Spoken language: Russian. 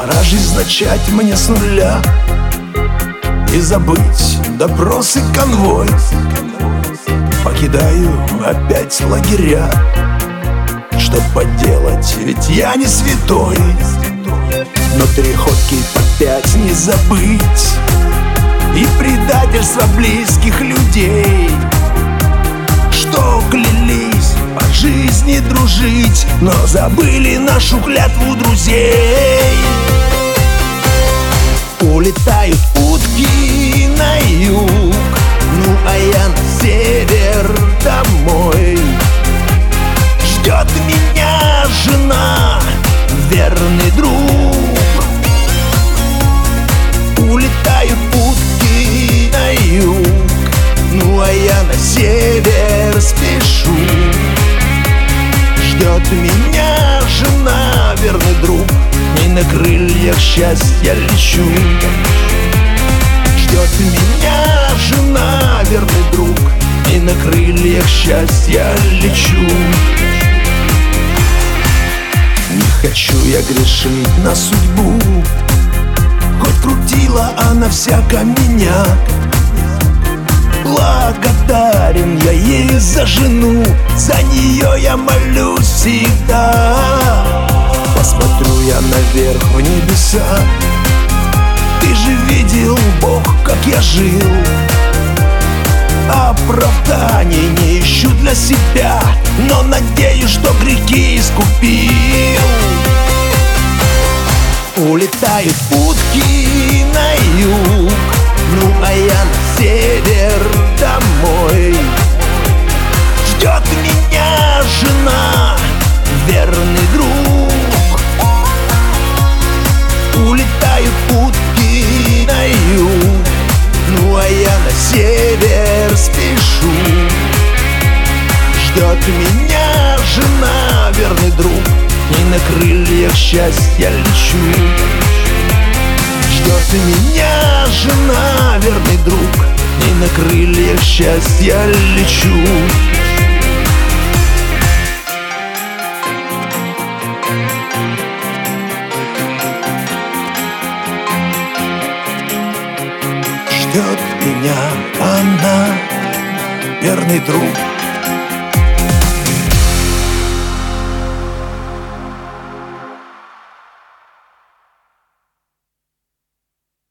Пора жизнь начать мне с нуля и забыть допросы, конвой. Покидаю опять лагеря. Что поделать, ведь я не святой. Но 3 ходки по 5 не забыть, и предательство близких людей, что клялись по жизни дружить, но забыли нашу клятву друзей. Улетают утки на юг, ну а я на север домой. Ждет меня жена, верный друг. Улетают утки на юг, ну а я на север спешу. Ждет меня жена, верный друг, и на крыльях счастья лечу. Ждет меня жена, верный друг, и на крыльях счастья лечу. Не хочу я грешить на судьбу, хоть крутила она всяко меня. Благодарен я ей за жену, за нее я молюсь всегда. Посмотрю я наверх в небеса, ты же видел, Бог, как я жил. Оправданий не ищу для себя, но надеюсь, что грехи искупил. Улетают утки на юг, ну а я на север домой. Ждет меня жена, верный друг. Улетают утки на юг, ну а я на север спешу. Ждет меня жена, верный друг, и на крыльях счастья лечу. Ждет меня жена, верный друг, и на крыльях счастья лечу. Ждет меня она, верный друг.